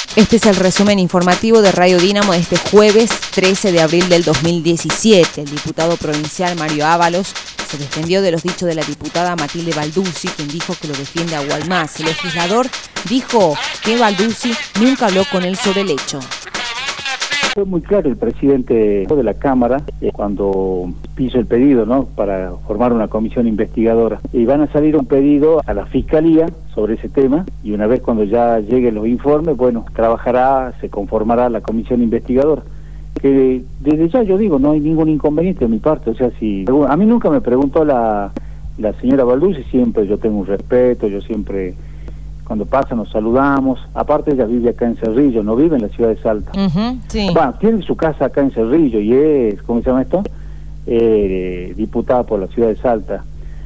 Este es el resumen informativo de Radio Dínamo de este jueves 13 de abril del 2017. El diputado provincial Mario Ábalos se defendió de los dichos de la diputada Matilde Balduzzi, quien dijo que lo defiende a Gualmás. El legislador dijo que Balduzzi nunca habló con él sobre el hecho. Fue muy claro el presidente de la Cámara cuando hizo el pedido, ¿no?, para formar una comisión investigadora. Y van a salir un pedido a la Fiscalía sobre ese tema, y una vez cuando ya lleguen los informes, bueno, se conformará la comisión investigadora. Que desde ya yo digo, no hay ningún inconveniente de mi parte. O sea, si a mí nunca me preguntó la señora Balduzzi, siempre yo tengo un respeto, yo siempre... Cuando pasa nos saludamos. Aparte ella vive acá en Cerrillo, no vive en la ciudad de Salta. Sí. Bueno, tiene su casa acá en Cerrillo y es, ¿cómo se llama esto? Diputada por la ciudad de Salta.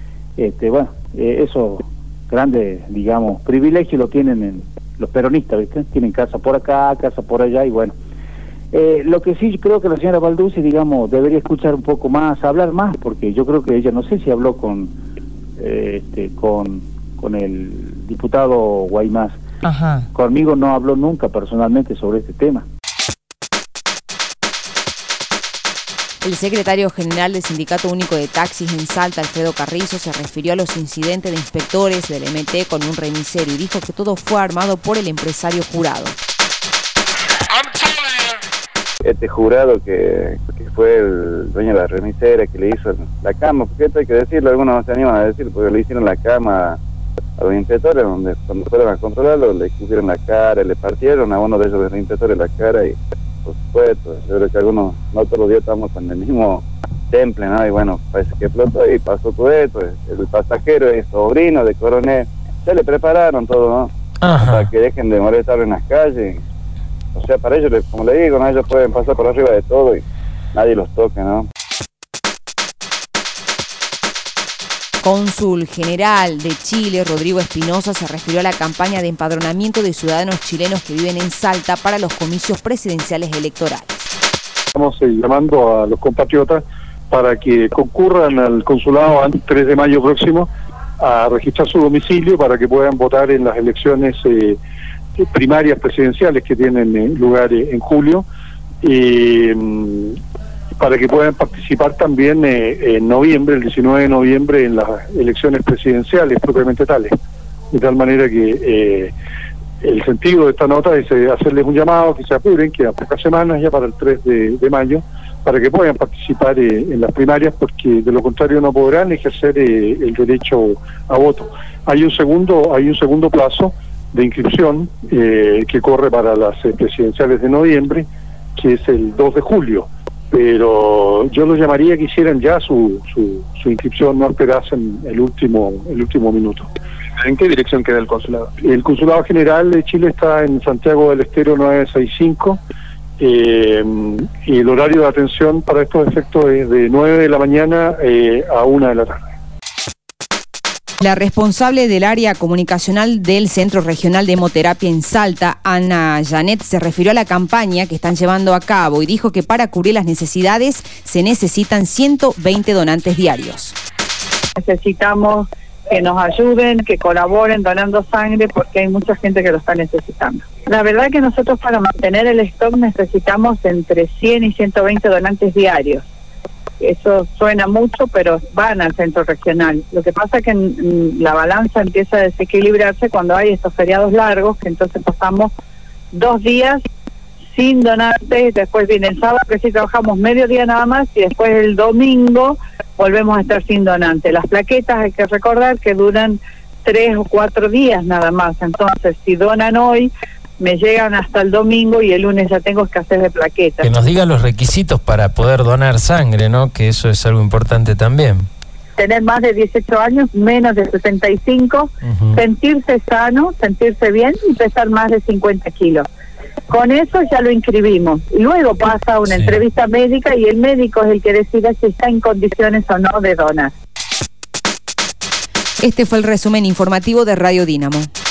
Eso grande, digamos, privilegio lo tienen los peronistas, ¿viste? Tienen casa por acá, casa por allá y bueno. Lo que sí creo que la señora Balduzzi, digamos, debería escuchar un poco más, hablar más, porque yo creo que ella, no sé si habló con el diputado Guaymás. Ajá. Conmigo no habló nunca personalmente sobre este tema. El secretario general del Sindicato Único de Taxis en Salta, Alfredo Carrizo, se refirió a los incidentes de inspectores del MT con un remisero y dijo que todo fue armado por el empresario Jurado. Este Jurado que fue el dueño de la remisera, que le hizo la cama, porque esto hay que decirlo, algunos no se animan a decir, porque le hicieron la cama a los inspectores, donde cuando fueron a controlarlo le escupieron la cara, le partieron a uno de ellos de los inspectores la cara y por supuesto, yo creo que algunos, no todos los días estamos con el mismo temple, ¿no? Y bueno, parece que explotó y pasó todo esto. El pasajero es sobrino de coronel, ya le prepararon todo, ¿no? Ajá. Para que dejen de molestar en las calles. O sea, para ellos, como le digo, ¿no?, ellos pueden pasar por arriba de todo y nadie los toca, ¿no? Cónsul general de Chile, Rodrigo Espinosa, se refirió a la campaña de empadronamiento de ciudadanos chilenos que viven en Salta para los comicios presidenciales electorales. Estamos llamando a los compatriotas para que concurran al consulado antes del 3 de mayo próximo a registrar su domicilio para que puedan votar en las elecciones primarias presidenciales que tienen lugar en julio, para que puedan participar también en noviembre, el 19 de noviembre, en las elecciones presidenciales propiamente tales. De tal manera que el sentido de esta nota es hacerles un llamado, que se apuren, que a pocas semanas, ya para el 3 de mayo, para que puedan participar en las primarias, porque de lo contrario no podrán ejercer el derecho a voto. Hay un segundo plazo de inscripción que corre para las presidenciales de noviembre, que es el 2 de julio. Pero yo los llamaría que hicieran ya su inscripción, no esperasen el último minuto. ¿En qué dirección queda el consulado? El Consulado General de Chile está en Santiago del Estero 965, y el horario de atención para estos efectos es de 9 de la mañana a 1 de la tarde. La responsable del área comunicacional del Centro Regional de Hemoterapia en Salta, Ana Janet, se refirió a la campaña que están llevando a cabo y dijo que para cubrir las necesidades se necesitan 120 donantes diarios. Necesitamos que nos ayuden, que colaboren donando sangre, porque hay mucha gente que lo está necesitando. La verdad que nosotros para mantener el stock necesitamos entre 100 y 120 donantes diarios. Eso suena mucho, pero van al centro regional. Lo que pasa es que la balanza empieza a desequilibrarse cuando hay estos feriados largos, que entonces pasamos 2 días sin donantes, después viene el sábado, que sí trabajamos medio día nada más, y después el domingo volvemos a estar sin donantes. Las plaquetas hay que recordar que duran 3 o 4 días nada más, entonces si donan hoy, me llegan hasta el domingo y el lunes ya tengo que hacer de plaquetas. Que nos digan los requisitos para poder donar sangre, ¿no? Que eso es algo importante también. Tener más de 18 años, menos de 65, sentirse sano, sentirse bien y pesar más de 50 kilos. Con eso ya lo inscribimos. Luego pasa una entrevista médica y el médico es el que decide si está en condiciones o no de donar. Este fue el resumen informativo de Radio Dínamo.